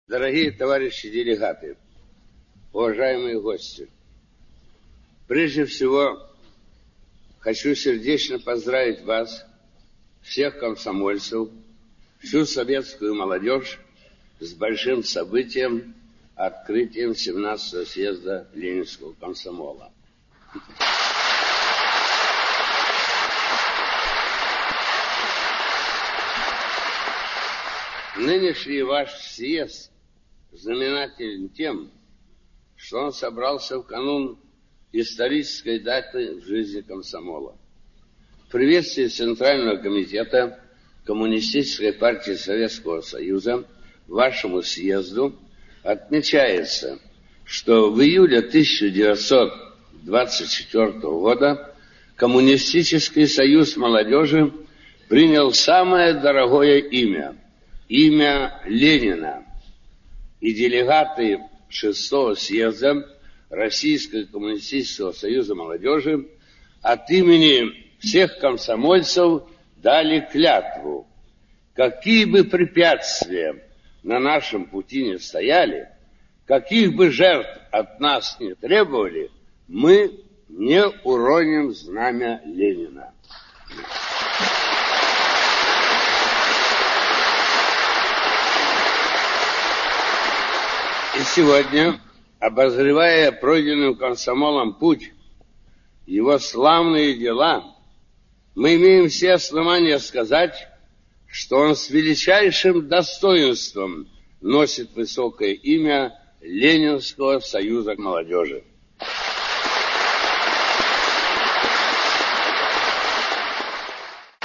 Дорогие товарищи делегаты, уважаемые гости, прежде всего хочу сердечно поздравить вас, всех комсомольцев, всю советскую молодежь с большим событием, открытием 17-го съезда Ленинского комсомола. Нынешний ваш съезд знаменателен тем, что он собрался в канун исторической даты в жизни комсомола. В приветствии Центрального комитета Коммунистической партии Советского Союза вашему съезду отмечается, что в июле 1924 года Коммунистический союз молодежи принял самое дорогое имя Ленина. И делегаты 6-го съезда Российского коммунистического союза молодежи от имени всех комсомольцев дали клятву: какие бы препятствия на нашем пути не стояли, каких бы жертв от нас не требовали, мы не уроним знамя Ленина. И сегодня, обозревая пройденным комсомолом путь, его славные дела, мы имеем все основания сказать, что он с величайшим достоинством носит высокое имя Ленинского союза молодежи.